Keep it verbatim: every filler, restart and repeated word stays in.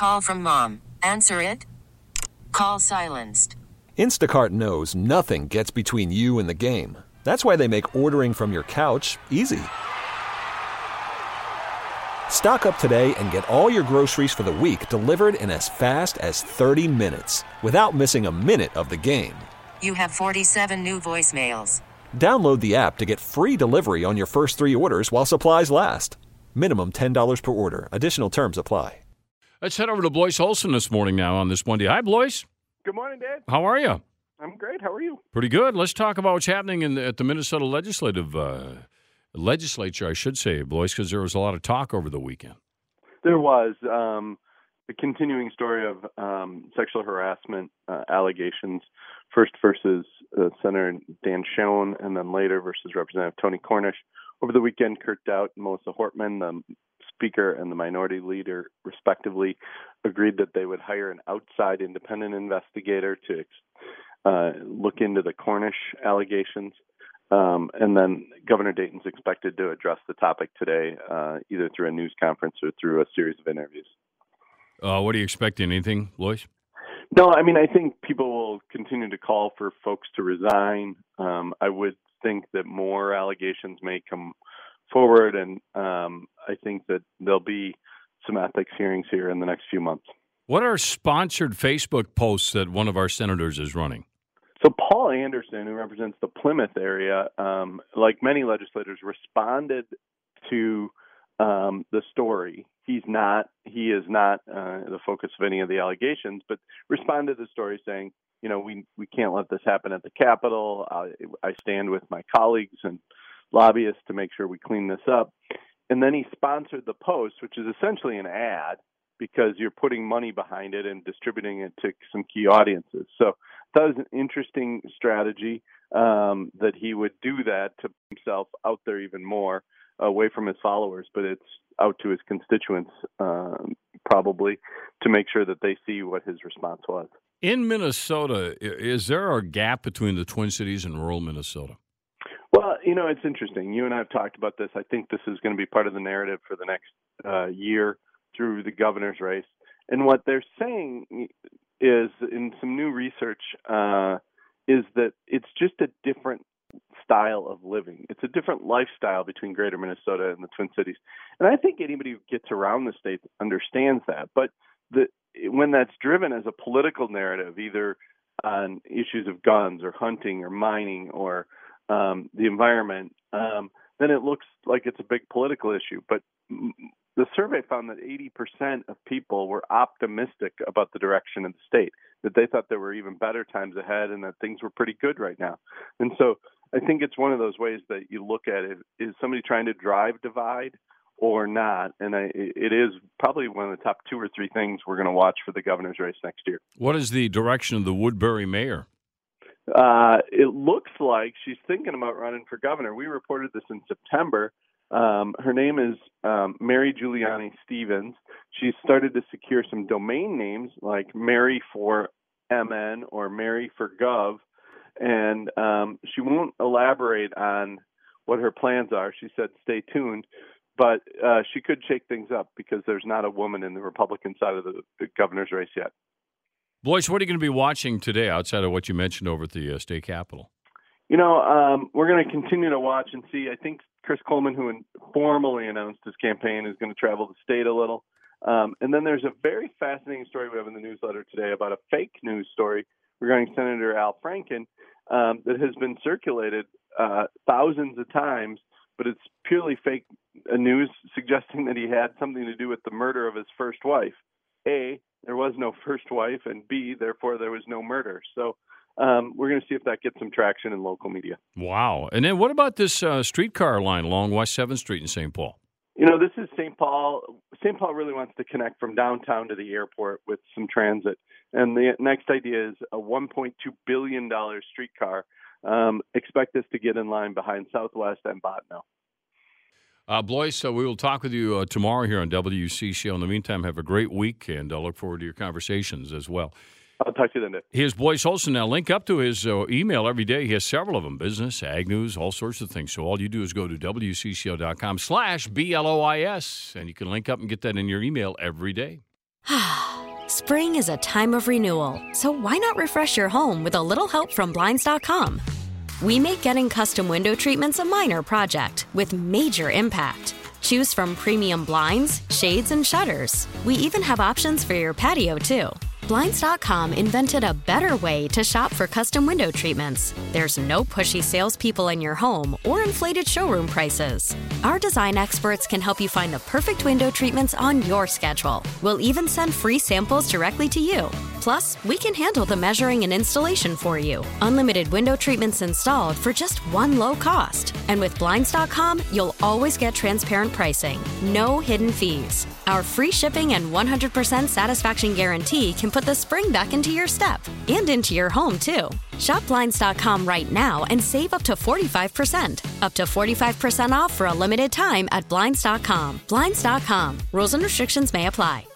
call from mom. Answer it. Call silenced. Instacart knows nothing gets between you and the game. That's why they make ordering from your couch easy. Stock up today and get all your groceries for the week delivered in as fast as thirty minutes without missing a minute of the game. You have forty-seven new voicemails. Download the app to get free delivery on your first three orders while supplies last. Minimum ten dollars per order. Additional terms apply. Let's head over to Blois Olson this morning now on this Monday. Hi, Blois. Good morning, Dad. How are you? I'm great. How are you? Pretty good. Let's talk about what's happening in the, at the Minnesota Legislative uh, Legislature, I should say, Blois, because there was a lot of talk over the weekend. There was um, a continuing story of um, sexual harassment uh, allegations, first versus uh, Senator Dan Schoen, and then later versus Representative Tony Cornish. Over the weekend, Kurt Daudt and Melissa Hortman, the Speaker and the Minority Leader, respectively, agreed that they would hire an outside independent investigator to uh, look into the Cornish allegations. Um, and then Governor Dayton's expected to address the topic today, uh, either through a news conference or through a series of interviews. Uh, what are you expecting? Anything, Blois? No, I mean, I think people will continue to call for folks to resign. Um, I would think that more allegations may come forward, and um, I think that there'll be some ethics hearings here in the next few months. What are sponsored Facebook posts that one of our senators is running? So Paul Anderson, who represents the Plymouth area, um, like many legislators, responded to um, the story. He's not, he is not uh, the focus of any of the allegations, but responded to the story saying, you know, we, we can't let this happen at the Capitol. I, I stand with my colleagues and lobbyists to make sure we clean this up. And then he sponsored the post, which is essentially an ad because you're putting money behind it and distributing it to some key audiences. So that was an interesting strategy um, that he would do that to put himself out there even more, away from his followers, but it's out to his constituents um, probably to make sure that they see what his response was. In Minnesota, is there a gap between the Twin Cities and rural Minnesota? Well, you know, it's interesting. You and I have talked about this. I think this is going to be part of the narrative for the next uh, year through the governor's race. And what they're saying is, in some new research, uh, is that it's just a different style of living. It's a different lifestyle between greater Minnesota and the Twin Cities. And I think anybody who gets around the state understands that. But the, when that's driven as a political narrative, either on issues of guns or hunting or mining or um, the environment, um, then it looks like it's a big political issue. But the survey found that eighty percent of people were optimistic about the direction of the state, that they thought there were even better times ahead and that things were pretty good right now. And so I think it's one of those ways that you look at it. Is somebody trying to drive divide or not? And I, it is probably one of the top two or three things we're going to watch for the governor's race next year. What is the direction of the Woodbury mayor? Uh, it looks like she's thinking about running for governor. We reported this in September. Um, her name is um, Mary Giuliani Stevens. She's started to secure some domain names like Mary for M N or Mary for Gov. And um, she won't elaborate on what her plans are. She said, stay tuned. But uh, she could shake things up because there's not a woman in the Republican side of the, the governor's race yet. Blois, what are you going to be watching today outside of what you mentioned over at the uh, state capitol? You know, um, we're going to continue to watch and see. I think Chris Coleman, who formally announced his campaign, is going to travel the state a little. Um, and then there's a very fascinating story we have in the newsletter today about a fake news story regarding Senator Al Franken um, that has been circulated uh, thousands of times, but it's purely fake news suggesting that he had something to do with the murder of his first wife. A, there was no first wife, and B, therefore there was no murder. So um, we're going to see if that gets some traction in local media. Wow. And then what about this uh, streetcar line along West seventh Street in Saint Paul? You know, this is Saint Paul. Saint Paul really wants to connect from downtown to the airport with some transit. And the next idea is a one point two billion dollars streetcar. Um, expect this to get in line behind Southwest and Botno. Uh, Blois, uh, we will talk with you uh, tomorrow here on W C C. In the meantime, have a great week, and I uh, look forward to your conversations as well. I'll talk to you then, Dave. Here's Blois Olson. Now, link up to his uh, email every day. He has several of them, business, ag news, all sorts of things. So all you do is go to W C C O dot com slash B L O I S, and you can link up and get that in your email every day. Spring is a time of renewal, so why not refresh your home with a little help from Blinds dot com? We make getting custom window treatments a minor project with major impact. Choose from premium blinds, shades, and shutters. We even have options for your patio, too. Blinds dot com invented a better way to shop for custom window treatments. There's no pushy salespeople in your home or inflated showroom prices. Our design experts can help you find the perfect window treatments on your schedule. We'll even send free samples directly to you. Plus, we can handle the measuring and installation for you. Unlimited window treatments installed for just one low cost. And with Blinds dot com, you'll always get transparent pricing. No hidden fees. Our free shipping and one hundred percent satisfaction guarantee can put the spring back into your step and into your home, too. Shop Blinds dot com right now and save up to forty-five percent. Up to forty-five percent off for a limited time at Blinds dot com. Blinds dot com. Rules and restrictions may apply.